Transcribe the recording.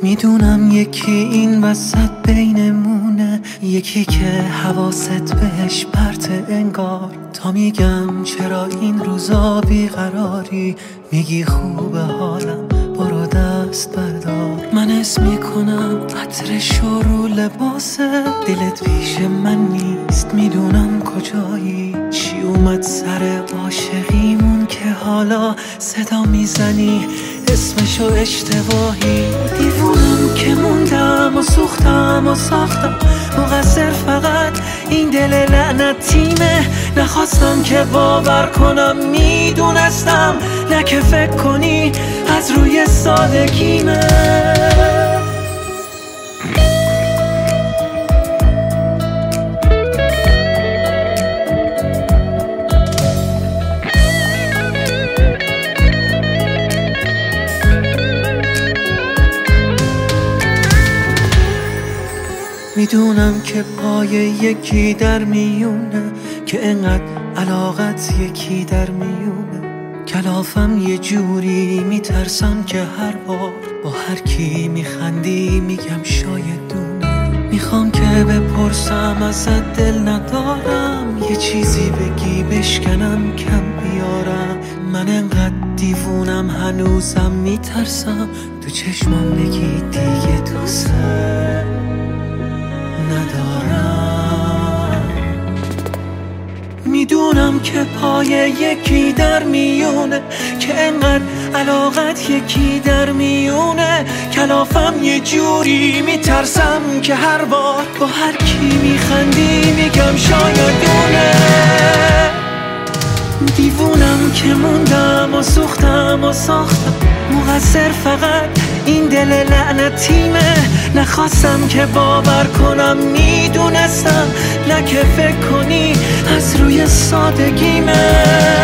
میدونم یکی این وسط بینمونه، یکی که حواست بهش پرت انگار. تا میگم چرا این روزا بیقراری، میگی خوبه حالم برو دست بردار. من اسم میکنم عطرش رو لباسه، دلت پیش من نیست میدونم کجایی. چی اومد سر عاشقیمون که حالا صدا میزنی اسمشو اشتباهی. دیوونم که موندم و سوختم و ساختم، مقصر فقط این دل لعنتیمه. نخواستم که باور کنم میدونستم، نه که فکر کنی از روی سادگیمه. میدونم که پای یکی در میونه، که انقدر علاقت یکی در میونه. کلافم یه جوری میترسم که هر بار با هر کی میخندی میگم شاید دونه. میخوام که بپرسم ازت دل ندارم، یه چیزی بگی بشکنم کم بیارم. من انقدر دیوونم هنوزم میترسم تو چشمام بگی دیگه دوست ندارم. میدونم که پای یکی در میونه، که انقدر علاقت یکی در میونه. کلافم یه جوری میترسم که هر بار با هر کی میخندی میگم شاید دونه. دیوونم که موندم و سوختم و ساختم، مقصر فقط این دل لعنتیمه. نخواستم که باور کنم میدونستم، نه که فکر کنی از روی سادگیمه.